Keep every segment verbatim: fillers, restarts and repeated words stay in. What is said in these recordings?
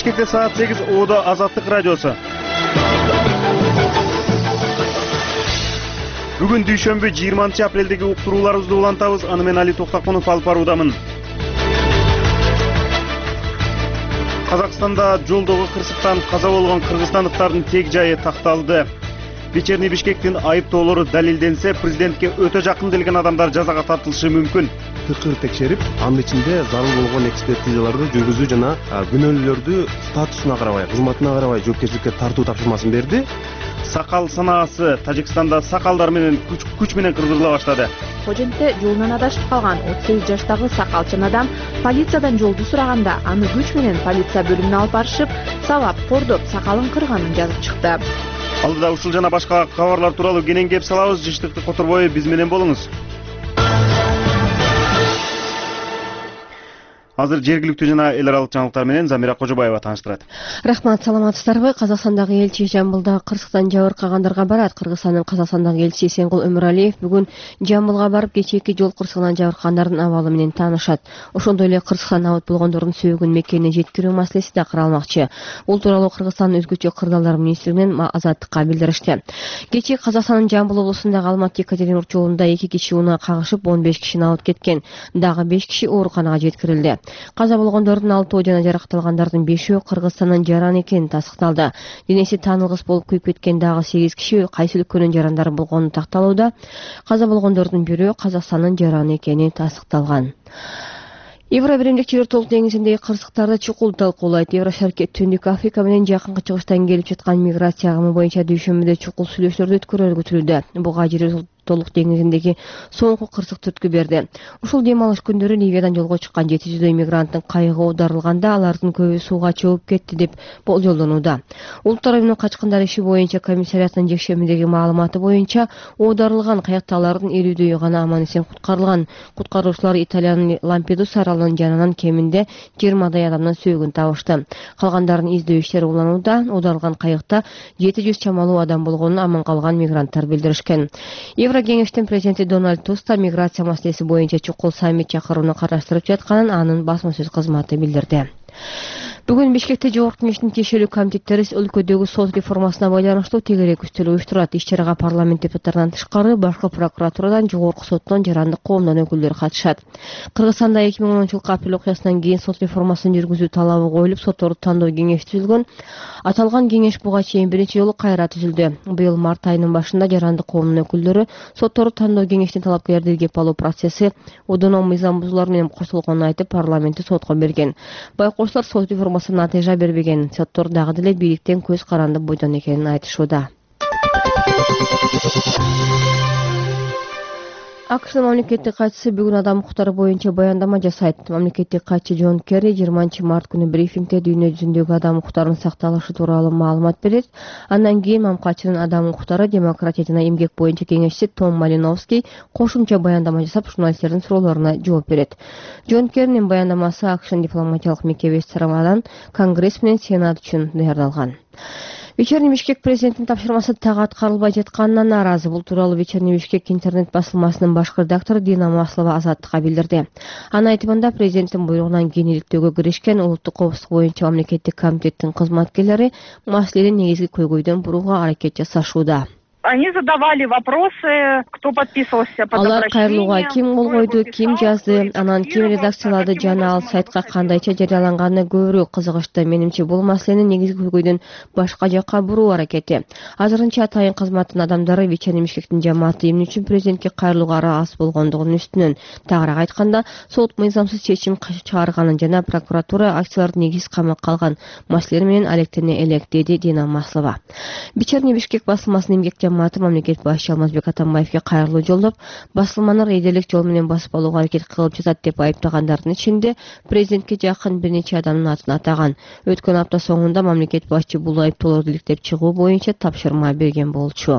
Бишкекте саат сегиз Оодо Азаттык радиосу. Бүгүн дүйшөмбү жыйырманчы апрелдеги уктурууларыбызды улантабыз. Аны мен Али Токтакунов алып баруудамын. Казакстанда жолдогу кырсыктан каза болгон кыргызстандыктардын тег жайы такталды. Вечерний Бишкектин айыптоолору далилденсе, президентке өтө жакын келген адамдар жазага тартылышы мүмкүн. Тыкыр текшерип, анын ичинде зарыл болгон экспертизаларды жүргүзүү жана күнөөлүүлөрдү статусуна карабай, кызматына карабай жоопкерчиликке тартуу тапшырмасын берди. Сакал санаасы Тажикстанда сакалдар менен күч, күч менен кырдырыла баштады. Кожентте жолунан адашып калган отуз сегиз жаштагы сакалчан адам полициядан жолду сураганда, аны күч менен полиция бөлүмүнө алып барышып, сабап кордоп сакалын кырганын жазып чыкты. Алдыда ушул жана башка кабарлар тууралуу кенен кеп салабыз. Жыштыкты которбой биз менен болуңуз. Азыр жергиликтүү жана эл аралык жаңылыктар менен Замира Кожобаева тааныштырат. Рахмат, саламатсыздарбы? Казакстандагы элчи Жамбылда кырсыктан жабыркагандарга барат. Кыргызстандын Казакстандагы элчиси Эсенгул Өмүралиев бүгүн Жамбылга барып, кечээки жол кырсыгынан жабыркагандардын абалы менен таанышат. Ошондой эле кырсыктан абыт болгондордун сөөгүн мекенине жеткирүү маселеси да каралмакчы. Бул тууралуу Кыргызстандын өзгөчө кырдаалдар министрлигинен Азаттыкка билдиришти. Кечээ Казакстандын Жамбыл облусундагы Алматы-Екатеринбург жолунда эки киши унаа кагышып, он беш кишини абыт кеткен. Дагы беш киши ооруканага жеткирилди. Каза болгондордун алтоо жана жаракатталгандардын бешөө Кыргызстандан жаран экени тастыкталды. Денеси таанылгыс болуп күйүп кеткен дагы сегиз киши кайсы өлкөнүн жарандары болгону такталууда. Каза болгондордун бирөө Казакстандын жараны экени тастыкталган. Евро биримдик Жер толук деңизиндеги кырсыктарды чукул талкуулайт. Евро шаркы Түндүк Африка менен Жакынкы Чыгыштан келип жаткан миграция агымы боюнча дүйшөмбүдө чукул сүйлөшүүлөрдү өткөрүү күтүлүүдө. Буга Жер толук деңизиндеги соңку кырсык түрткү берди. Ушул дем алыш күндөрү Ливиядан жолго чыккан жети жүздөй мигранттын кайыгы оодарылганда, алардын көбү сууга чөгүп кетти деп болжолдонууда. Улуттар уюмунун качкындар иши боюнча комиссариятынын жекшемидеги маалыматы боюнча, оодарылган кайыкталардын элүүдөйү гана аман эсен куткарылган. Куткаруучулар Италиянын Лампедуса аралынын жанынан кеминде жыйырмадай адамдын сөөгүн табышты. Калгандардын издөө иштери уланууда. Оодарылган кайыкта жети жүз чамалуу адам болгонун аман калган мигранттар билдиришкен. Еврокеңештин президенти Дональд Туск миграция маселеси боюнча чукул саммит чакырууну караштырып жатканын анын басма сөз кызматы билдирди. Бүгүн Бишкекте Жогорку Кеңештин тиешелүү комитеттери өлкөдөгү сот реформасына байланыштуу тегерек үстөлү уюштурат. Иш-чарага парламент депутаттарынан тышкары башкы прокуратурадан, Жогорку соттон, жарандык коомдон өкүлдөр катышат. Кыргызстанда эки миң онунчу жылкы апрель окуясынан кийин сот реформасын жүргүзүү талабы коюлуп, сотторду тандоо кеңеш түзүлгөн. Аталган кеңеш буга чейин биринчи жолу кайра түзүлдү. Быйыл март айынын башында жарандык коомдун өкүлдөрү сотторду тандоо кеңештин талапкерлерди иргеп алуу процесси одоно мыйзам бузуулар менен коштолгонун айтып, парламентти сотко берген. Байкоштор сот реформасы натыйжа бербеген. Соттор дагы деле бийликтен көз каранды бойдон экенин айтышууда. АКШнын мамлекеттик катчысы бүгүн адам укуктары боюнча баяндама жасайт. Мамлекеттик катчы Джон Керри жыйырманчы март күнү брифингде дүйнө жүзүндөгү адам укуктарынын сакталышы тууралуу маалымат берет. Андан кийин мамкатчынын адам укуктары, демократия жана эмгек боюнча кеңешчиси Том Малиновский кошумча баяндама жасап, журналисттердин суроолоруна жооп берет. Джон Керринин баяндамасы АКШнын дипломатиялык мекемеси тарабынан Конгресс менен Сенат үчүн даярдалган. Вечерний Бишкек президенттин тапшырмасы так аткарылбай жатканына нааразы. Бул тууралуу Вечерний Бишкек интернет басылмасынын башкы редактору Дина Маслова Азаттыкка билдирди. Анын айтымында, президенттин буйругунан кийин иликтөөгө киришкен улуттук коопсуздук боюнча мамлекеттик комитеттин кызматкерлери маселени негизги көйгөйдөн бурууга аракет жасашууда. Они задавали вопросы, кто подписывался под Алар обращением. кайрылууга ким кол койду, ким жазды, анан ким редакциялады жана ал сайтка кандайча жарыяланганына көбүрөөк кызыгышты. Менимче бул маселени негизги көйгөйдөн башка жакка буруу аракети. Азырынча атайын кызматтын адамдары Вечерний Бишкектин жамааты эмне үчүн президентке кайрылууга аз болгондугунун үстүнөн. Тагыраак айтканда, сот мыйзамсыз чечим чыгарганын жана прокуратура акцияларды негизсиз камакка алган маселелер менен алектене элек, деди Дина Маслова. Вечерний Бишкек басылмасынын эмгек жамааты мамлекет башчы Алмазбек Атамбаевге кайрылуу жолдоп, басылманы рейдерлик жол менен басып алууга аракет кылып жатат деп айыптагандардын ичинде президентке жакын бир нече адамдын атын атаган. Өткөн апта соңунда мамлекет башчы бул айыптоолорду иликтеп чыгуу боюнча тапшырма берген болчу.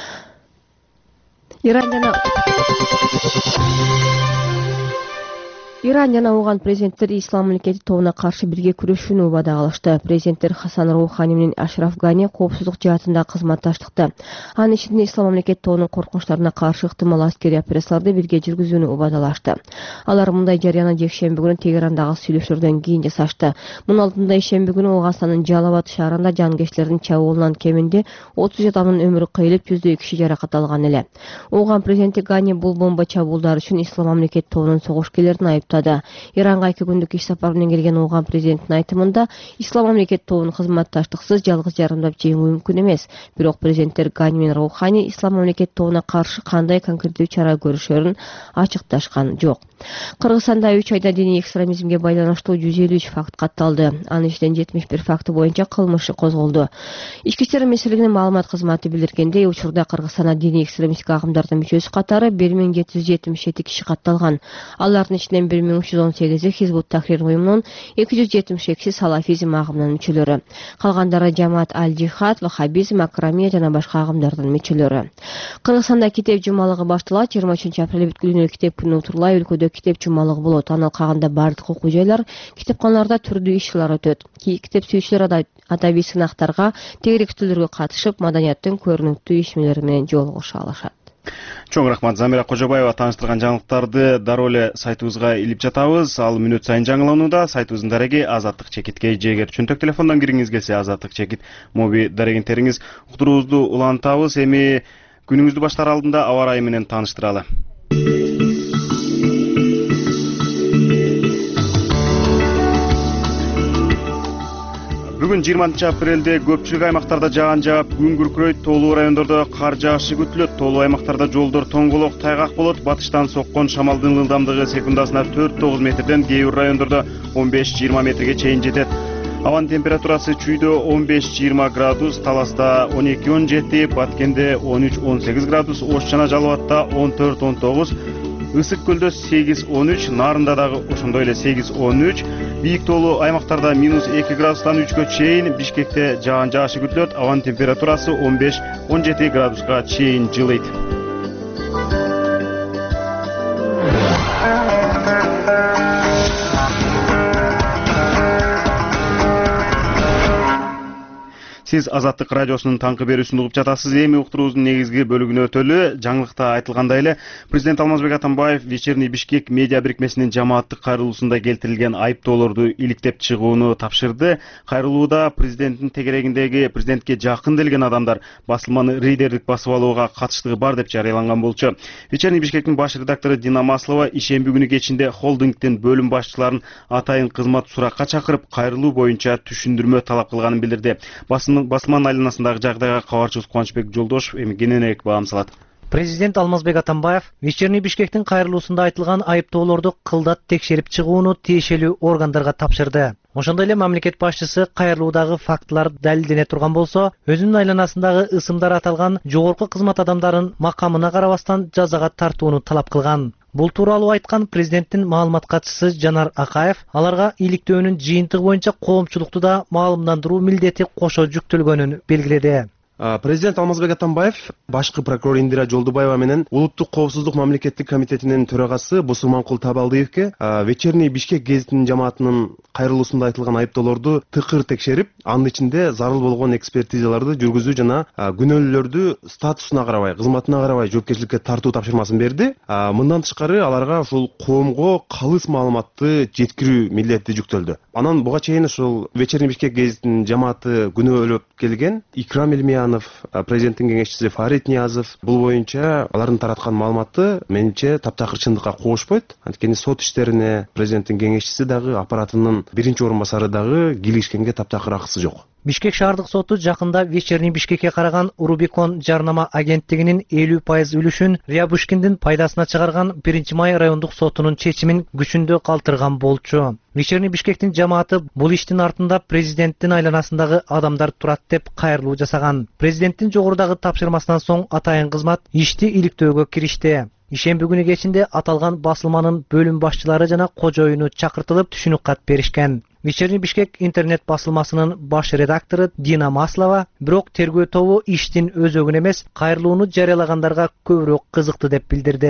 Иран жана Иран жана Ауган президенттери Ислам мамлекети тобуна каршы бирге күрөшүүнү убада кылышты. Президенттер Хасан Роухани менен Ашраф Гани коопсуздук жаатында кызматташтыкты. Анын ичинде Ислам мамлекети тобунун коркунучтарына каршы ыктымал аскерий операцияларды бирге жүргүзүүнү убадалашты. Алар мындай жарыяны жекшемби күнү Тегерандагы сүйлөшүүлөрдөн кийин жасашты. Мунун алдында ишемби күнү Ооганстандын Жалалабад шаарында жангечтердин чабуулунан кеминде отуз адамдын өмүрү кыйылып, жүздөй киши жаракат алган эле. Ооган президенти Гани бул бомба чабуулдар үчүн Ислам мамлекети тобунун согушкерлерин айыптады. Иранга эки күндүк иш сапары менен келген Ооган президенттин айтымында Ислам мамлекети тобунун кызматташтыксыз жалгыз жарымдап жеңүү мүмкүн эмес. Бирок президенттер Гани менен Роухани Ислам мамлекети тобуна каршы кандай конкреттүү чара көрүшөрүн ачыкташкан жок. Кыргызстанда үч айда диний экстремизмге байланыштуу жүз элүү үч факт катталды. Анын ичинен жетимиш бир факты боюнча кылмыш козголду. Ички иштер министрлигинин маалымат кызматы билдиргендей, учурда Кыргызстанда диний экстремисттик агымдардын мүчөсү катары бир миң жети жүз жетимиш жети киши катталган. Алардын ичинен бир миң үч жүз он сегизи Хизбут Тахрир уюмунун, эки жүз жетимиш экиси салафизм агымынын мүчөлөрү. Калгандары Жамаат аль-Жихад, Ваххабизм, Акрамия жана башка агымдардын мүчөлөрү. Кыргызстанда китеп жумалыгы башталат. жыйырма үчүнчү апрель бүткүлүнө китеп күнү утурлай өлкөдө китеп жумалыгы болот. Анын кагында бардык окуу жайлар, китепканаларда түрдүү иш-чаралар өтөт. Китеп сүйүүчүлөр адабий сынактарга, тегеректүүлөргө катышып, маданияттын көрүнүктүү ишмелери менен жолугуша алышат. Чоң рахмат. Замира Кожобаева тааныштырган жаңылыктарды дароо эле сайтыбызга илип жатабыз. Ал мүнөт сайын жаңыланууда. Сайтыбыздын дареги Азаттык чекитке жегер чөнтөк телефондон кириңиз келсе Азаттык чекит моби дарегин териңиз. Уктуруубузду улантабыз. Эми күнүңүздү баштаар алдында аба ырайы менен тааныштыралы. Бүгүн жыйырманчы апрелде көпчүлүк аймактарда жаан жаап, күн күркүрөйт, тоолуу райондордо кар жаашы күтүлөт. Тоолуу аймактарда жолдор тоңголок, тайгак болот. Батыштан соккон шамалдын ылдамдыгы секундасына төрт тогуз метрден, кээ бир райондордо он беш жыйырма метрге чейин жетет. Абанын температурасы чүйдө он беш жыйырма градус, Таласта он эки он жети, Баткенде он үч он сегиз градус, Ош жана Жалалбатта он төрт он тогуз, Ысык көлдө сегиз он үч, Нарында дагы ошондой эле сегиз он үч, бийик тоолуу аймактарда минус эки градустан үчкө чейин, Бишкекте жаан жаашы күтүлөт. Абанын температурасы он беш он жети градуска чейин жылыйт. Сиз Азаттык радиосунун таңкы берүүсүн угуп жатасыз. Эми уктуруубуздун негизги бөлүгүнө өтөлү. Жаңылыкта айтылгандай эле, президент Алмазбек Атамбаев Вечерний Бишкек медиа бирикмесинин жамааттык кайрылуусунда келтирилген айыптоолорду иликтеп чыгууну тапшырды. Кайрылууда президенттин тегерегиндеги президентке жакын делген адамдар басылманы рейдердик басып алууга катыштыгы бар деп жарыяланган болчу. Вечерний Бишкектин баш редактору Дина Маслова ишемби күнү кечинде холдингдин бөлүм башчыларын атайын кызмат суракка чакырып, кайрылуу боюнча түшүндүрмө талап кылганын билдирди. Басылманын айланасындагы жагдайга кабарчыбыз Кубанычбек Жолдошев эми кененирээк баам салат. Президент Алмазбек Атамбаев Вечерний Бишкектин кайрылуусунда айтылган айыптоолорду кылдат текшерип чыгууну тиешелүү органдарга тапшырды. Ошондой эле мамлекет башчысы кайрылуудагы фактылар далилдене турган болсо, өзүнүн айланасындагы ысымдар аталган жогорку кызмат адамдарын макамына карабастан жазага тартууну талап кылган. Бул тууралуу айткан президенттин маалымат катчысы Жанар Акаев аларга иликтөөнүн жыйынтыгы боюнча коомчулукту да маалымдандыруу милдети кошо жүктөлгөнүн белгиледи. Президент Алмазбек Атамбаев башкы прокурор Индира Жолдубаева менен Улуттук коопсуздук мамлекеттик комитетинин төрагасы Бусурманкул Табалдиевке Вечерний Бишкек гезитинин жамаатынын кайрылуусунда айтылган айыптоолорду тыкыр текшерип, анын ичинде зарыл болгон экспертизаларды жүргүзүү жана күнөөлүүлөрдү статусуна карабай, кызматына карабай жоопкерчиликке тартуу тапшырмасын берди. Мындан тышкары аларга ушул коомго калыс маалыматты жеткирүү милдети жүктөлдү. Анан буга чейин ушул Вечерний Бишкек гезитинин жамааты күнөөлөп келген Икрам Элмия президенттин кеңешчиси Фарид Ниязов бул боюнча алардын тараткан маалыматы менимче таптакыр чындыкка куушпойт. Анткени сот иштерине президенттин кеңешчиси дагы, аппаратынын биринчи орун басары дагы кийлигишкенге таптакыр акысы жок. Бишкек шаардык соту жакында Вечерний Бишкекке караган Рубикон жарнама агенттигинин элүү пайыз үлүшүн Рябушкиндин пайдасына чыгарган биринчи май райондук сотунун чечимин күчүндө калтырган болчу. Вечерний Бишкектин жамааты бул иштин артында президенттин айланасындагы адамдар турат деп кайрылуу жасаган. Президенттин жогорудагы тапшырмасынан соң атайын кызмат ишти иликтөөгө киришти. Ишемби күнү кечинде аталган басылманын бөлүм башчылары жана кожоюну чакыртылып түшүнүк кат беришкен. Вечерний Бишкек интернет басылмасынын баш редактору Дина Маслова бирок тергөө тобу иштин өзөгүн эмес, кайрылууну жарыялагандарга көбүрөөк кызыкты деп билдирди.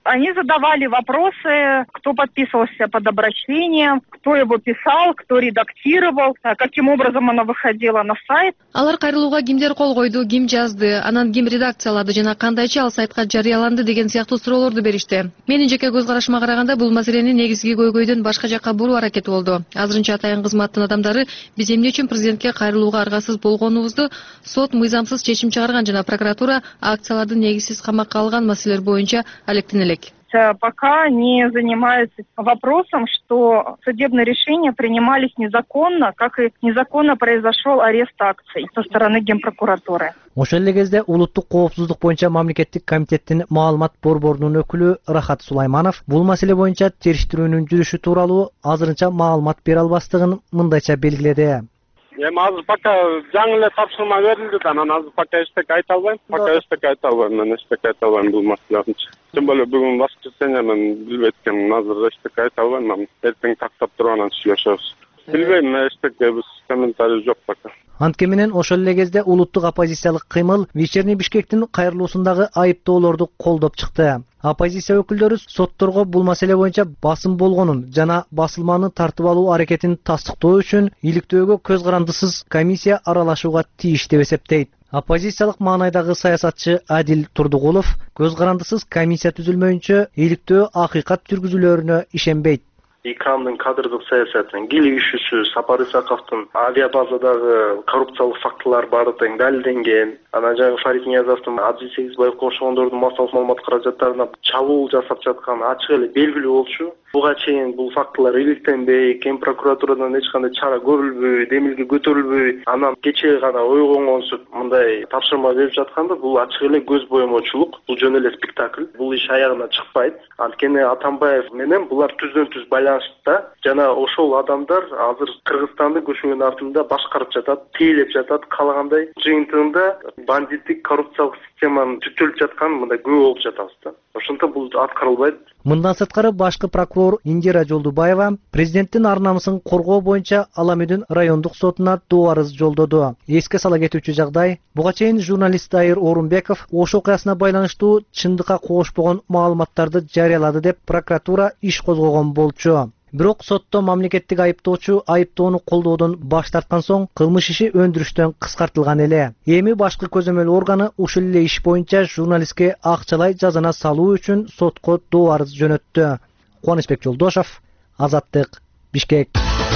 Они задавали вопросы, кто подписывался под обращением, кто его писал, кто редактировал, каким образом оно выходило на сайт. Алар кайрылууга кимдер кол койду, ким жазды, анан ким редакциялады жана кандайча ал сайтка жарыяланды деген сыяктуу суроолорду беришти. Менин жеке көз карашыма караганда бул маселени негизги көйгөйдөн башка жакка буруу аракети болду. Азырынча атайын кызматтын адамдары биз эмне үчүн президентке кайрылууга аргасыз болгонубузду сот мыйзамсыз чечим чыгарган жана прокуратура акцияларды негизсиз камакка алган маселелер боюнча алектенелек. Пока не занимаются вопросом, что судебные решения принимались незаконно, как и незаконно произошел арест акций со стороны Генпрокуратуры. Ошол эле кезде улуттук коопсуздук боюнча мамлекеттик комитеттин маалымат борборунун өкүлү Рахат Сулайманов бул маселе боюнча териштирүүнүн жүрүшү тууралуу азырынча маалымат бере албастыгын мындайча белгиледи. Эми азыр пока жаңы эле тапшырма берилди да, анан азыр пока эчтеке айта албайм. Пока эчтеке айта албайм, мен эчтеке айта албайм бул маселени. Тем более бүгүн воскресенье, мен билбейт экенмин, азыр эчтеке айта албайм. Мен эртең тактап туруп анан сүйлөшөбүз. Билбейм, эчтеке биз комментарий жок пока. Анткени менен ошол эле кезде улуттук оппозициялык кыймыл Вечерний Бишкектин кайрылуусундагы айыптоолорду колдоп чыкты. Оппозиция өкүлдөрү сотторго бул маселе боюнча басым болгонун жана басылманы тартып алуу аракетин тастыктоо үчүн иликтөөгө көз карандысыз комиссия аралашууга тийиш деп эсептейт. Оппозициялык маанайдагы саясатчы Адил Турдугулов көз карандысыз комиссия түзүлмөйүнчө иликтөө акыйкат жүргүзүлөрүнө ишенбейт. ИКАМдын кадрдык саясатынын кийлик ишүүсү Сапар Исаковдун авиабазадагы коррупциялык фактылар баары тең далилденген. Анан жаңы Фарид Ниязовдун Абдул Сегизбаевге окшогондордун массалык маалымат каражаттарына чабуул жасап жатканы ачык эле белгилүү болчу. Буга чейин бул фактылар иликтенбей, Кен прокуратурадан эч кандай чара көрүлбөй, демилге көтөрүлбөй, анан кечээ гана ойгоңонсуп мындай тапшырма берип жатканда бул ачык эле көз боемочулук, бул жөн эле спектакль. Бул иш аягына чыкпайт. Анткени Атамбаев менен булар түздөн түз байланышта, жана ошол адамдар азыр Кыргызстанды көчмөнүн артында башкарып жатат, тейлеп жатат, каалагандай. Жыйынтыгында бандиттик коррупциялык системанын түтүлүп жатканын мындай күбө болуп жатабыз да. Ошондо бул аткарылбайт. Мындан сырткары башкы прокурор Индира Жолдубаева президенттин ар намысын коргоо боюнча Аламүдүн райондук сотуна доо арыз жолдоду. Эске сала кетүүчү жагдай, буга чейин журналист Дайыр Орунбеков ош окуясына байланыштуу чындыкка кошпогон маалыматтарды жарыялады деп прокуратура иш козгогон болчу. Бирок сотто мамлекеттик айыптоочу айыптоону колдоодон баш тарткан соң кылмыш иши өндүрүштөн кыскартылган эле. Эми башкы көзөмөл органы ушул эле иш боюнча журналистке акчалай жазана салуу үчүн сотко доо арыз жөнөттү. Кубанычбек Жолдошов, Азаттык, Бишкек.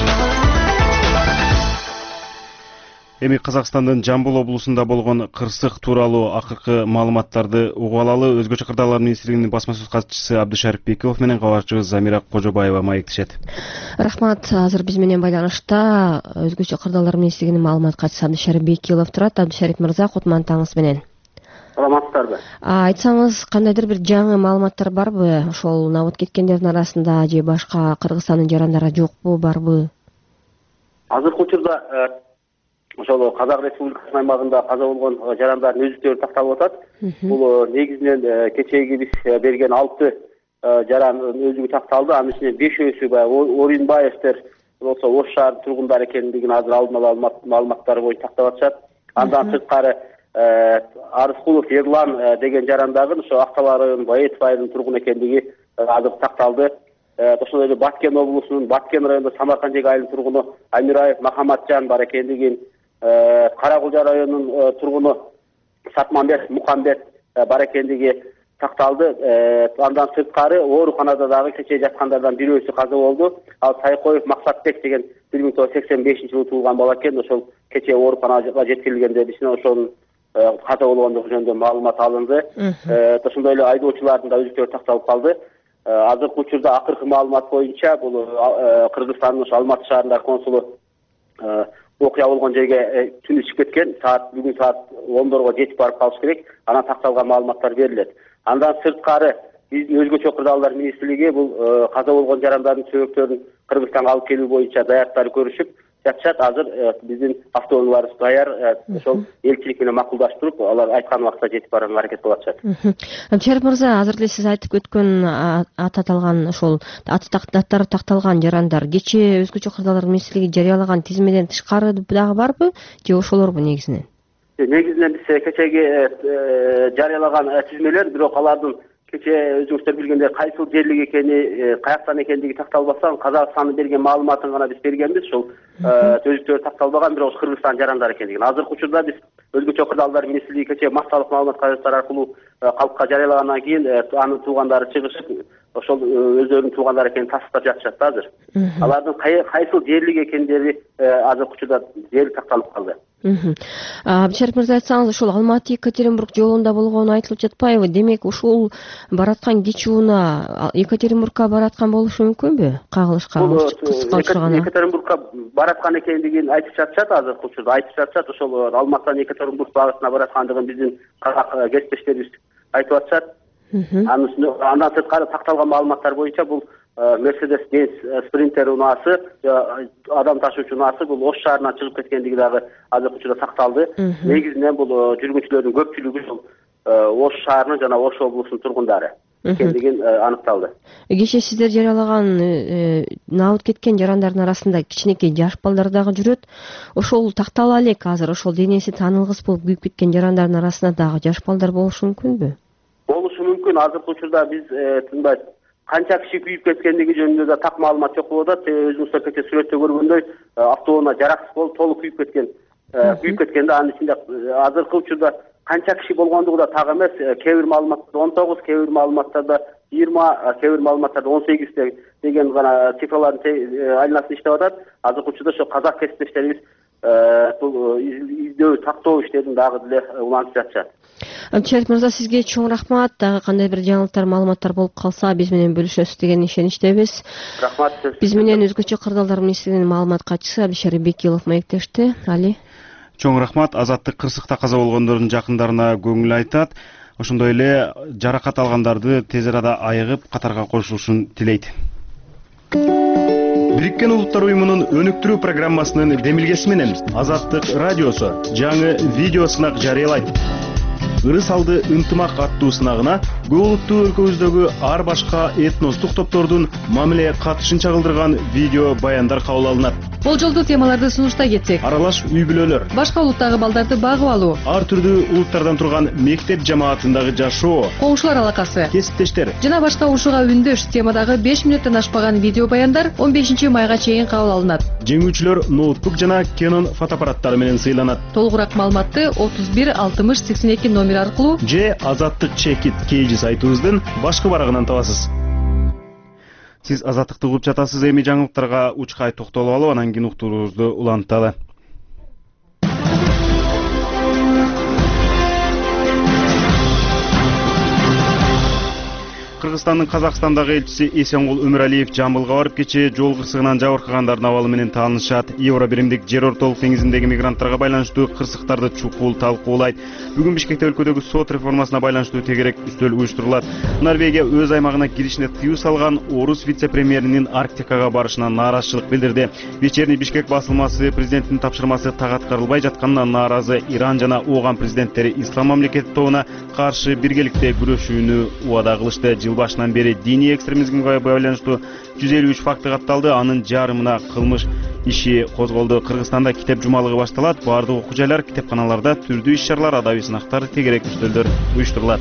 Эми Казакстандын Жамбыл облусунда болгон кырсык тууралуу акыркы маалыматтарды угуп алалы. Өзгөчө кырдаалар министрлигинин басма сөз катчысы Абдышарip Бекилов менен кабарчыбыз Замира Кожобаева маектешет. Рахмат. Азыр биз менен байланышта өзгөчө кырдаалар министрлигинин маалымат катчысы Абдышарip Бекилов турат. Абдышарip мырза, кутман таңыңыз менен. Саламатсыздарбы? Айтсаңыз, кандайдыр бир жаңы маалыматтар барбы? Ошол набыт кеткендердин арасында же башка Кыргызстандын жарандары жокпу, барбы? Азыркы учурда ошол Казак Республикасынын аймагында каза болгон жарандардын өзүктөрү такталып атат. Бул негизинен кечеги биз берген алты жарандын өзүгү такталды. Анын ичинен бешөөсү баягы Оринбаевдер болсо Ош шаарынын тургундары экендигин азыр алдын ала маалыматтар боюнча тактап атышат. Андан сырткары Арыскулов Ерлан деген жарандардын ошо Актала районунун Баетов айылынын тургуну экендиги азыр такталды. Ошол эле Баткен облусунун Баткен районунда Самаркандек айылынын тургуну Амираев Махаматжан бар экендигин, Каракулжа районунун тургуну Сатмамбет Мукамбет бар экендиги такталды. Андан сырткары ооруканада дагы кечээ жаткандардан бирөөсү каза болду. Ал Сайкоев Максатбек деген бир миң тогуз жүз сексен бешинчи жылы туулган бала экен. Ошол кечээ ооруканага жеткирилгенде бизин ошонун каза болгондугу жөнүндө маалымат алынды. Ошондой эле айдоочулардын да өзүктөрү такталып калды. Азыркы учурда акыркы маалымат боюнча бул Кыргызстандын Алматы шаарындагы консулу окуя болгон жерге түнү чыгып кеткен. Саат бүгүн саат ондорго жетип барып калыш керек. Анан такталган маалыматтар берилет. Андан сырткары биздин өзгөчө кырдаалдар министрлиги бул каза болгон жарандардын сөөгүттөрүн Кыргызстанга алып келүү боюнча даярдыктар көрүшүп жатышат. Азыр биздин автоунааларыбыз даяр. Ошол элчилик менен макулдаштырып, алар айткан убакытта жетип барууга аракет кылып атышат. Абдышарip мырза, азыр эле сиз айтып өткөн аты аталган ошол аттары такталган жарандар кечээ өзгөчө кырдаалар министрлиги жарыялаган тизмеден тышкары дагы барбы же ошолорбу негизинен? Негизинен биз кечеги жарыялаган тизмелер, бирок алардын кече өзүңүздөр билгендей кайсыл жерлик экени, каяктан экендиги такталбастан Казакстандын берген маалыматын гана биз бергенбиз. Ушул төзүктөр такталбаган, бирок Кыргызстан жарандары экендигин. Азыркы учурда биз Өзгөчө кырдаалдар министрлиги кече массалык маалымат кагаздар аркылуу калкка жарыялагандан кийин анын туугандары чыгышып, ошол өздөрүнүн туугандары экенин тастыктап жатышат да азыр. Алардын кайсыл жерлик экендери азыркы учурда жер такталып калды. Абдишарип мырза, айтсаңыз, ушул Алматы Екатеринбург жолунда болгону айтылып жатпайбы? Демек, ушул бараткан кечи унаа Екатеринбургка бараткан болушу мүмкүнбү? Кагылышка Екатеринбургка бараткан экендигин айтып жатышат, азыркы учурда айтып жатышат. Ошол Алматыдан Екатеринбург багытына бараткандыгын биздин казак кесиптештерибиз айтып атышат. Андан сырткары такталган маалыматтар боюнча бул Mercedes-Benz Sprinter унаасы, адам ташуучу унаасы бул Ош шаарынан чыгып кеткендиги дагы азыркы учурда такталды. Негизинен бул жүргүнчүлөрдүн көпчүлүгү Ош шаарынын жана Ош облусунун тургундары экендигин аныкталды. Кечээ сиздер жарыялаган наабыт кеткен жарандардын арасында кичинекей жаш балдар дагы жүрөт. Ошол тактала элек азыр ошол денеси таанылгыс болуп күйүп кеткен жарандардын арасында дагы жаш балдар болушу мүмкүнбү? Болушу мүмкүн. Азыркы учурда биз тынбай канча киши күйүп кеткендиги жөнүндө да так маалымат жок болуп атат. Өзүңүздөр кече сүрөттө көргөндөй автоунаа жараксыз болуп толук күйүп кеткен. Күйүп кеткенде анын ичинде азыркы учурда канча киши болгондугу да так эмес. Кээ бир маалыматтарда он тогуз, кээ бир маалыматтарда жыйырма, кээ бир маалыматтарда он сегиз деген гана цифрлардын айланасында иштеп атат. Азыркы учурда ошо казак кесиптештерибиз бул издөө, тактоо иштерин дагы деле улантып жатышат. Абдишарип мырза, сизге чоң рахмат. Дагы кандай бир жаңылыктар, маалыматтар болуп калса биз менен бөлүшөсүз деген ишеничтебиз. Рахмат. Биз менен Өзгөчө кырдаалдар министрлигинин маалымат катчысы Абдишарип Бекилов маектешти. Али. Чоң рахмат. Азаттык кырсыкта каза болгондордун жакындарына көңүл айтат. Ошондой эле жаракат алгандарды тез арада айыгып катарга кошулушун тилейт. Бириккен Улуттар уюмунун өнүктүрүү программасынын демилгеси менен Азаттык радиосу жаңы видео сынак жарыялайт. Ырыс алды ынтымак аттуу сынагына көп улуттуу өлкөбүздөгү ар башка этностук топтордун мамиле катышын чагылдырган видео баяндар кабыл алынат. Болжолдуу темаларды сунуштай кетсек: аралаш үй бүлөлөр, башка улуттагы балдарды багып алуу, ар түрдүү улуттардан турган мектеп жамаатындагы жашоо, коңшулар алакасы, кесиптештер жана башка урушуга үндөш темадагы беш мүнөттөн ашпаган видео баяндар он бешинчи майга чейин кабыл алынат. Жеңүүчүлөр ноутбук жана Canon фотоаппараттары менен сыйланат. Толугураак маалыматты отуз бир алтымыш сексен эки номер аркылуу же Азаттык чекит кейжи сайтыбыздын башкы барагынан табасыз. Сиз Азаттыкты угуп жатасыз. Эми жаңылыктарга учкай токтолуп алып, анан кийин уктуруубузду уланталы. Кыргызстандын Казакстандагы элчиси Эсенгул Өмүралиев Жамбылга барып, кечээ жол кырсыгынан жабыркагандардын абалы менен таанышат. Евро биримдик жер ортолук деңизиндеги мигранттарга байланыштуу кырсыктарды чукул талкуулайт. Бүгүн Бишкекте өлкөдөгү сот реформасына байланыштуу тегерек үстөл уюштурулат. Норвегия өз аймагына киришине тыюу салган орус вице-премьеринин Арктикага барышына нааразычылык билдирди. Вечерний Бишкек басылмасы президенттин тапшырмасы так аткарылбай жатканына нааразы Иран жана Ооган президенттери Ислам мамлекети тобуна каршы биргеликте күрөшүүнү убада кылышты. Жыл башынан бери диний экстремизмге байланыштуу жүз элүү үч факты катталды. Анын жарымына кылмыш иши козголду. Кыргызстанда китеп жумалыгы башталат. Бардык окуу жайлар, китепканаларда түрдүү иш-чаралар, адабий сынактар, тегерек үстөлдөр уюштурулат.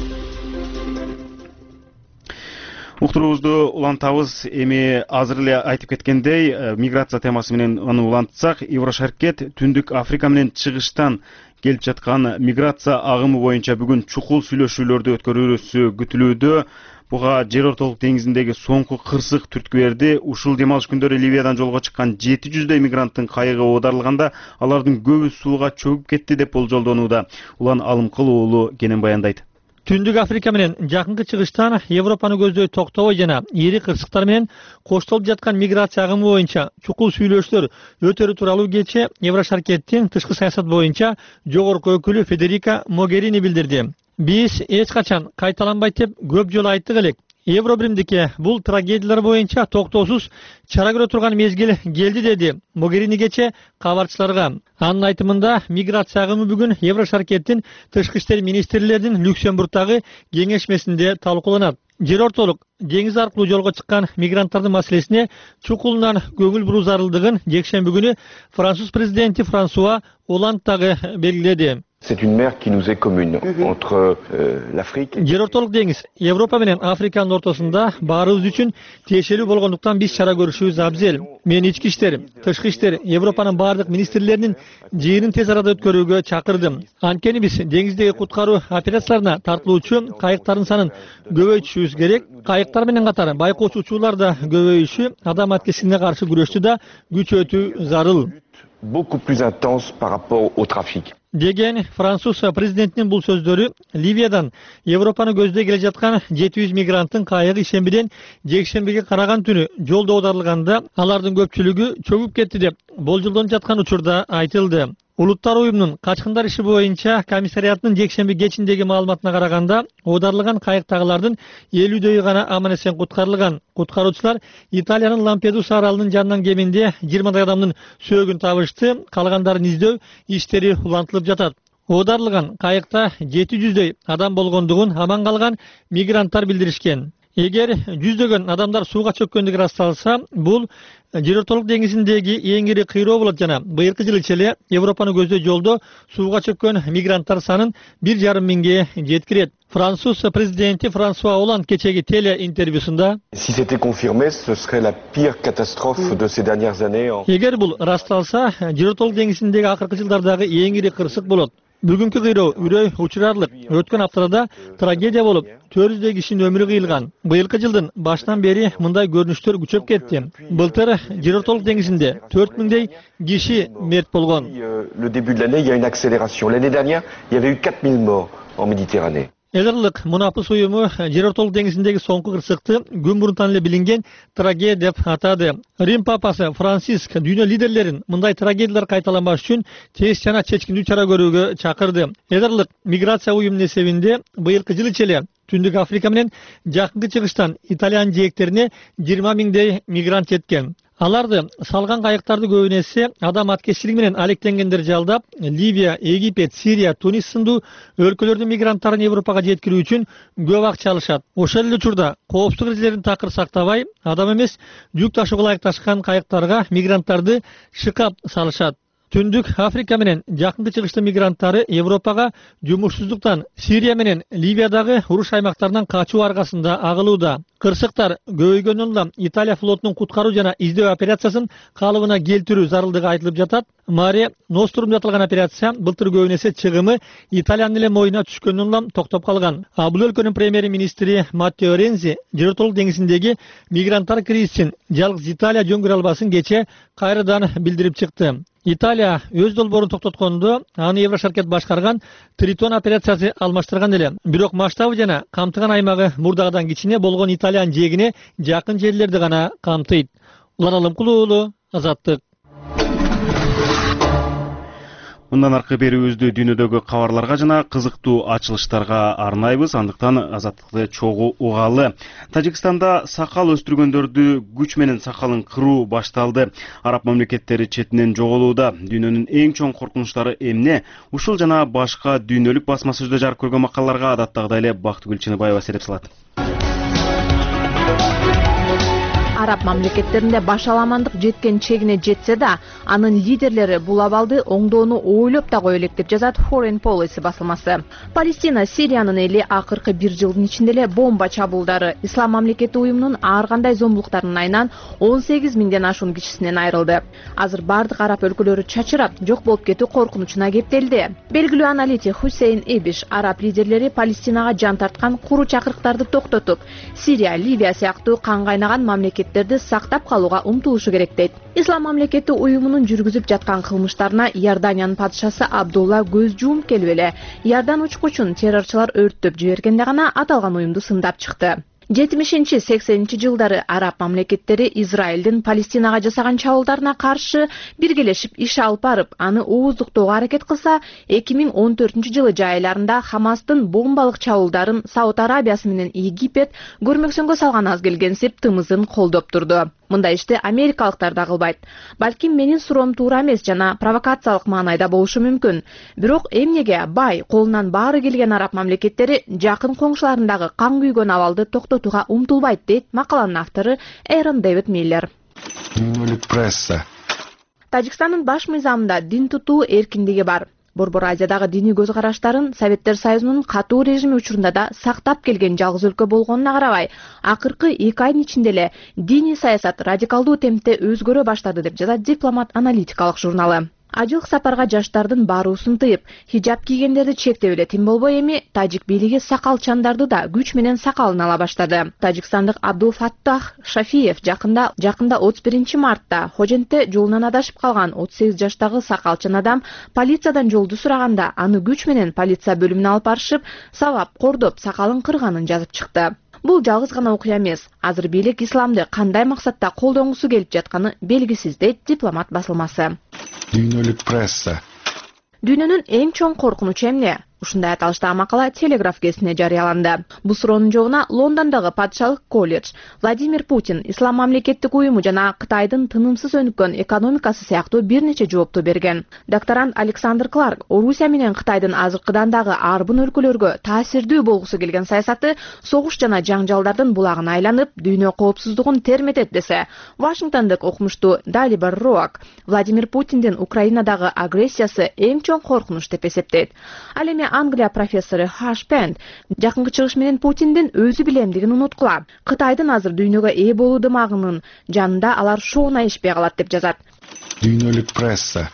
Уктуруубузду улантабыз. Эми азыр эле айтып кеткендей, миграция темасы менен аны улантсак, Еврошаркет Түндүк Африка менен чыгыштан келип жаткан миграция агымы боюнча бүгүн чукул сүйлөшүүлөрдү өткөрүүсү күтүлүүдө. Буга жер ортолук деңизиндеги соңку кырсык түрткү берди. Ушул демалыш күндөрү Ливиядан жолго чыккан жети жүздөй мигранттын кайыгы оодарылганда, алардын көбү сууга чөгүп кетти деп болжолдонууда. Улан Алымкул уулу кенен баяндайт. Түндүк Африка менен жакынкы чыгыштан Европаны көздөй токтобой жана ири кырсыктар менен коштолуп жаткан миграция агымы боюнча чукул сүйлөшүүлөр өтөрү тууралуу кечээ Еврошаркеттин тышкы саясат боюнча жогорку өкүлү Федерика Могерини билдирди. Биз эч качан кайталанбайт деп көп жолу айттык элек. Евро биримдикке бул трагедиялар боюнча токтоосуз чара көрө турган мезгил келди, деди Могерини кечээ кабарчыларга. Анын айтымында миграция агымы бүгүн Еврошаркеттин тышкы иштер министрлеринин Люксембургдагы кеңешмесинде талкууланат. Жер ортолук деңиз аркылуу жолго чыккан мигранттардын маселесине чукулунан көңүл буруу зарылдыгын жекшемби күнү Француз президенти Франсуа Оланд дагы белгиледи. C'est une mer qui nous est commune entre euh, l'Afrique. Жер ортолук деңиз Европа менен Африканын ортосунда баарыбыз үчүн тиешелүү болгондуктан биз чара көрүшүбүз абзел. Мен ички иштер, тышкы иштер, Европанын баардык министрлеринин жыйынын тез арада өткөрүүгө чакырдым. Анткени биз деңиздеги куткаруу операцияларына тартылуучу кайыктардын санын көбөйтүшүбүз керек. Кайыктар менен катар байкоочу учуулар да көбөйүшү, адам аткесине каршы күрөштү да күчөтүү зарыл. Beaucoup plus intense par rapport au trafic. Деген Француз президентинин бул сөздөрү Ливиядан Европаны көздөй келе жаткан жети жүз мигранттын кайыгы ишембиден жекшембиге караган түнү жолдо оодарылганда алардын көпчүлүгү чөгүп кетти деп болжолдонуп жаткан учурда айтылды. Улуттар уюмунун качкындар иши боюнча комиссариятынын жекшемби кечиндеги маалыматына караганда, оодарылган кайыктагылардын элүүдөйү гана аман эсен куткарылган. Куткаруучулар Италиянын Лампедуса аралынын жанынан кеминде жыйырмадай адамдын сөөгүн табышты, калгандарын издөө иштери улантылып жатат. Оодарылган кайыкта жети жүздөй адам болгондугун аман калган мигранттар билдиришкен. Эгер жүздөгөн адамдар сууга чөккөндүгү ырасталса, бул Жер ортолук деңизиндеги эң ири кыйроо болот жана быйылкы жылы эле Европаны көздөй жолдо сууга чөккөн мигранттар санын бир жарым миңге жеткирет. Француз президенти Франсуа Оланд кечеги теле интервьюсунда Si c'était confirmé, ce serait la pire catastrophe de ces dernières années. Эгер бул ырасталса, Жер ортолук деңизиндеги акыркы жылдардагы эң ири кырсык болот. Бүгүнкү кыйроо үрөй учурарлык. Өткөн аптада трагедия болуп, төрт жүздөй кишинин өмүрү кыйылган. Быйылкы жылдын башынан бери мындай көрүнүштөр күчөп кетти. Былтыр Жер ортолук деңизинде төрт миңдей киши мерт болгон. Le début de l'année, il y a une accélération. L'année dernière, il y avait eu quatre mille morts en Méditerranée. Элерлик мунапыс уюму Жер ортолук деңизиндеги соңку кырсыкты күн мурунтан эле билинген трагедия деп атады. Рим папасы Франциск дүйнө лидерлерин мындай трагедиялар кайталанбаш үчүн тез жана чечкиндүү чара көрүүгө чакырды. Элерлик миграция уюмунун эсебинде быйылкы жылы эле Түндүк Африка менен жакынкы чыгыштан Италиянын жээктерине жыйырма миңдей мигрант жеткен. Аларды салган кайыктарды көбүнесе адам аткезчилиги менен алектенгендер жалдап, Ливия, Египет, Сирия, Тунис сындуу өлкөлөрдүн мигранттарын Европага жеткирүү үчүн көп акча алышат. Ошол эле учурда коопсуздук эрежелерин такыр сактабай, адам эмес, жүк ташууга ылайыкташкан кайыктарга мигранттарды шыкап салышат. Түндүк Африка менен жакынкы чыгыштын мигранттары Европага жумушсуздуктан Сирия менен Ливиядагы уруш аймактарынан качуу аргасында агылууда. Кырсыктар көбөйгөндөн улам Италия флотунун куткаруу жана издөө операциясын калыбына келтирүү зарылдыгы айтылып жатат. Маре Нострум деп аталган операция былтыр көбүнесе чыгымы Италиянын эле моюна түшкөндөн улам токтоп калган. А бул өлкөнүн премьер-министри Маттео Рензи Жер ортолук деңизиндеги мигранттар кризисин жалгыз Италия жөнгөрө албасын кече кайрадан билдирип чыкты. Италия өз долбоорун токтоткондо аны Еврошаркет башкарган Тритон операциясы алмаштырган эле. Бирок масштабы жана камтыган аймагы мурдагыдан кичине болгон Италиянын жээгине жакын жерлерди гана камтыйт. Улан Алымкул уулу, Азаттык. Мындан аркы берүүбүздү дүйнөдөгү кабарларга жана кызыктуу ачылыштарга арнайбыз, андыктан Азаттыкты чогуу угалы. Тажикстанда сакал өстүргөндөрдү күч менен сакалын кыруу башталды. Араб мамлекеттери четинен жоголууда. Дүйнөнүн эң чоң коркунучтары эмне? Ушул жана башка дүйнөлүк басма сөздө жарык көргөн макалаларга адаттагыдай эле Бактыгүл Чыныбаева сереп салат. Араб мамлекеттеринде башаламандык жеткен чегине жетсе да, анын лидерлери бул абалды оңдоону ойлоп да кое элек деп жазат Foreign Policy басылмасы. Палестина Сириянын эли акыркы бир жылдын ичинде эле бомба чабуулдары, Ислам мамлекети уюмунун ар кандай зомбулуктарынын айынан он сегиз миңден ашуун кишисинен айрылды. Азыр бардык араб өлкөлөрү чачырап, жок болуп кетүү коркунучуна кептелди. Белгилүү аналитик Хусейн Эбиш араб лидерлери Палестинага жан тарткан куру чакырыктарды токтотуп, Сирия, Ливия сыяктуу кан кайнаган мамлекет сактап калууга умтулушу керек дейт. Ислам мамлекети уюмунун жүргүзүп жаткан кылмыштарына Иорданиянын падышасы Абдулла көз жууп келип эле Иордан учкучун террорчулар өрттөп жибергенде гана аталган уюмду сындап чыкты. жетимишинчи сексенинчи жылдары араб мамлекеттери Израилдин Палестинага жасаган чабуулдарына каршы биргелешип иш алып барып, аны ооздуктоого аракет кылса, эки миң он төртүнчү жылы жайларында Хамастын бомбалык чабуулдарын Сауд Арабиясы менен Египет көрмөксөнгө салган аз келгенсип тымызын колдоп турду. Мындай ишти америкалыктар да кылбайт. Балким менин суроом туура эмес жана провокациялык маанайда болушу мүмкүн. Бирок эмнеге бай, колунан баары келген араб мамлекеттери жакын коңшуларындагы кан күйгөн абалды токтотууга умтулбайт дейт макаланын автору Эрон Дэвид Миллер. Тажикстандын баш мыйзамында дин тутуу эркиндиги бар. Борбор Азиядагы диний көз караштарын Советтер Союзунун катуу режими учурунда да сактап келген жалгыз өлкө болгонуна карабай, акыркы эки айдын ичинде эле диний саясат радикалдуу темпте өзгөрө баштады деп жазат Дипломат аналитикалык журналы. Ажылык сапарга жаштардын баруусун тыйып, хиджаб кийгендерди чектеп эле тим болбой эми тажик бийлиги сакалчандарды да күч менен сакалын ала баштады. Тажикстандык Абдул Фаттах Шафиев жакында жакында отуз биринчи мартта Хожентте жолунан адашып калган отуз сегиз жаштагы сакалчан адам полициядан жолду сураганда аны күч менен полиция бөлүмүнө алып барышып, сабап кордоп сакалын кырганын жазып чыкты. Бул жалгыз гана окуя эмес. Азыр бийлик исламды кандай максатта колдонгусу келип жатканы белгисиз, дейт Дипломат басылмасы. Дүйнөлүк пресса. Дүйнөнүн эң чоң коркунучу эмне? Ушундай аталыштагы макала Телеграф гезитине жарыяланды. Бул суроонун жообуна Лондондогу Патшалык колледж, Владимир Путин, Ислам мамлекеттик уюму жана Кытайдын тынымсыз өнүккөн экономикасы сыяктуу бир нече жоопту берген. Докторант Александр Кларк Орусия менен Кытайдын азыркыдан дагы арбын өлкөлөргө таасирдүү болгусу келген саясаты согуш жана жаңжалдардын булагына айланып, дүйнө коопсуздугун терметет десе, Вашингтондук окумуштуу Далибар Роак Владимир Путиндин Украинадагы агрессиясы эң чоң коркунуч деп эсептейт. Ал эми Англия профессору Хаш Пент жакынкы чыгыш менен Путиндин өзү билемдигин унуткула. Кытайдын азыр дүйнөгө ээ болуу дымагынын жанында алар шоуна ишпей калат деп жазат. Дүйнөлүк пресса.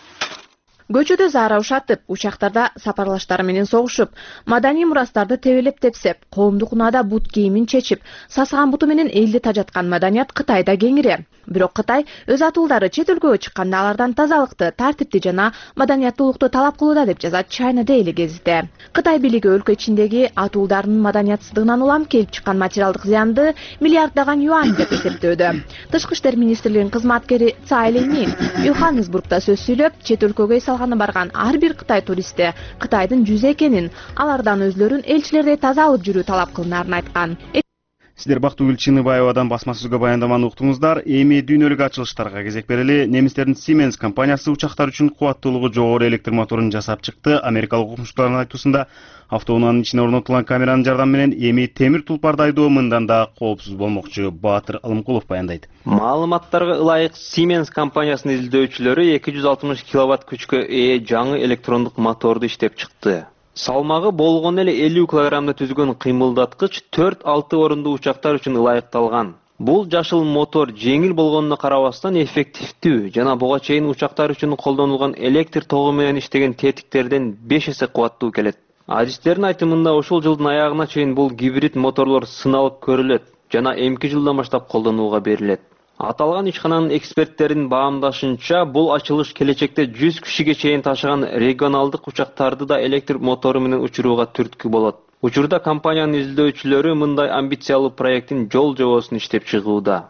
Көчөдө заара ушатып, учактарда сапарлаштары менен согушуп, маданий мурастарды тебелеп тепсеп, коомдук унаада бут кийимин чечип, сасыган буту менен элди тажаткан маданият Кытайда кеңири. Бирок Кытай өз атуулдары чет өлкөгө чыкканда алардан тазалыкты, тартипти жана маданияттуулукту талап кылууда деп жазат China Daily гезити. Кытай бийлиги өлкө ичиндеги атуулдардын маданиятсыздыгынан улам келип чыккан материалдык зыянды миллиарддаган юань деп эсептөөдө. Тышкы иштер министрлигинин кызматкери Цай Линин Йоханнесбургда сөз сүйлөп, чет өлкөгө салганы барган ар бир Кытай туристи Кытайдын жүзү экенин, алардан өзлөрүн элчилердей таза алып жүрүү талап кылынаарын айткан. Сиздер Бактыгүл Чыныбаевадан басма сөзгө баяндаманы уктуңуздар. Эми дүйнөлүк ачылыштарга кезек берели. Немистердин Siemens компаниясы учактар үчүн кубаттуулугу жогору электр моторун жасап чыкты. Америкалык окумуштуулардын айтуусунда автоунаанын ичине орнотулган камеранын жардамы менен эми темир тулпарды айдоо мындан да коопсуз болмокчу. Баатыр Алымкулов баяндайт. Маалыматтарга ылайык Siemens компаниясынын изилдөөчүлөрү эки жүз алтымыш киловатт күчкө ээ жаңы электрондук моторду иштеп чыкты. Салмагы болгон эле элүү килограммды түзгөн кыймылдаткыч төрт алты орундуу учактар үчүн ылайыкталган. Бул жашыл мотор жеңил болгонуна карабастан эффективдүү жана буга чейин учактар үчүн колдонулган электр тогу менен иштеген тетиктерден беш эсе кубаттуу келет. Адистердин айтымында ушул жылдын аягына чейин бул гибрид моторлор сыналып көрүлөт жана эмки жылдан баштап колдонууга берилет. Аталган ишкананын эксперттеринин баамдашынча, бул ачылыш келечекте жүз кишиге чейин ташыган регионалдык учактарды да электр мотору менен учурууга түрткү болот. Учурда компаниянын изилдөөчүлөрү мындай амбициялуу проекттин жол жобосун иштеп чыгууда.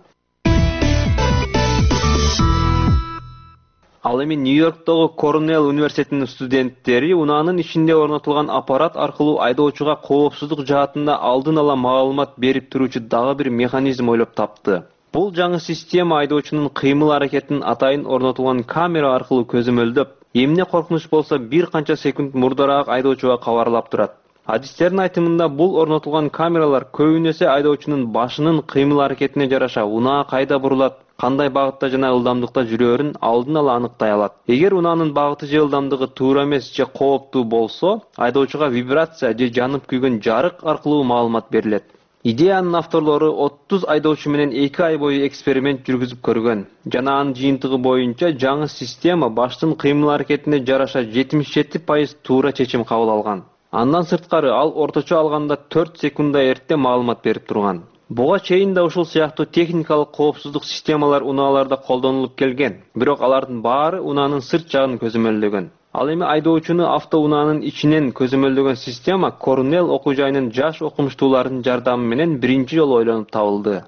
Ал эми Нью-Йорктогу Корнелл университетинин студенттери унаанын ичинде орнотулган аппарат аркылуу айдоочуга коопсуздук жаатында алдын ала маалымат берип туруучу дагы бир механизм ойлоп тапты. Бул жаңы система айдоочунун кыймыл-аракетин атайын орнотулган камера аркылуу көзөмөлдөп, эмне коркунуч болсо бир канча секунд мурдараак айдоочуга кабарлап турат. Адистердин айтымында бул орнотулган камералар көбүнесе айдоочунун башынын кыймыл-аракетине жараша унаа кайда бурулат, кандай багытта жана ылдамдыкта жүрөөрүн алдын ала аныктай алат. Эгер унаанын багыты же ылдамдыгы туура эмес же кооптуу болсо, айдоочуга вибрация же жанып күйгөн жарык аркылуу маалымат берилет. Идеянын авторлору отуз айдоочу менен эки ай бою эксперимент жүргүзүп көргөн. Жана анын жыйынтыгы боюнча жаңы система баштын кыймыл-аракетине жараша жетимиш жети пайыз туура чечим кабыл алган. Андан сырткары ал орточо алганда төрт секундда эрте маалымат берип турган. Буга чейин да ушул сыяктуу техникалык коопсуздук системалар унааларда колдонулуп келген, бирок алардын баары унаанын сырт жагын көзөмөлдөгөн. Ал эми айдоочуну автоунаанын ичинен көзөмөлдөгөн система Корнелл окуу жайынын жаш окумуштуулардын жардамы менен биринчи жолу ойлонуп табылды.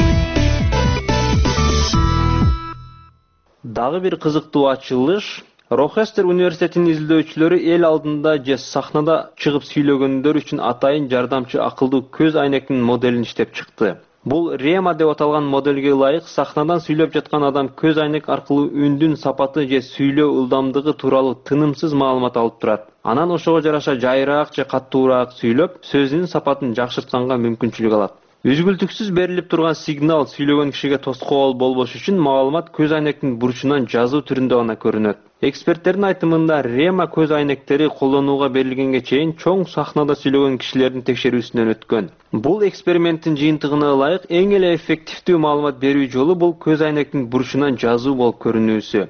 Дагы бир кызыктуу ачылыш. Рохестер университетинин изилдөөчүлөрү эл алдында же сахнада чыгып сүйлөгөндөр үчүн атайын жардамчы акылдуу көз айнектин моделин иштеп чыкты. Бул Рема деп аталган модельге ылайык сахнадан сүйлөп жаткан адам көз айнек аркылуу үндүн сапаты же сүйлөө ылдамдыгы тууралуу тынымсыз маалымат алып турат. Анан ошого жараша жайыраак же каттуураак сүйлөп, сөзүнүн сапатын жакшыртканга мүмкүнчүлүк алат. Үзгүлтүксүз берилип турган сигнал сүйлөгөн кишиге тоскоол болбош үчүн маалымат көз айнектин бурчунан жазуу түрүндө гана көрүнөт. Эксперттердин айтымында рема көз айнектери колдонууга берилгенге чейин чоң сахнада сүйлөгөн кишилердин текшерүүсүнөн өткөн. Бул эксперименттин жыйынтыгына ылайык эң эле эффективдүү маалымат берүү жолу бул көз айнектин бурчунан жазуу болуп көрүнүүсү.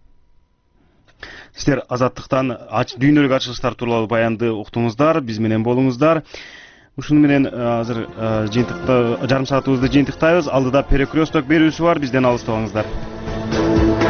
Сиздер Азаттыктан ач дүйнөлүк ачылыштар тууралуу баянды уктуңуздар, биз менен болуңуздар. Ушуну менен азыр жыйынтыкты жарым саатыбызды жыйынтыктайбыз. Алдыда перекресток берүүсү бар, бизден алыстабаңыздар.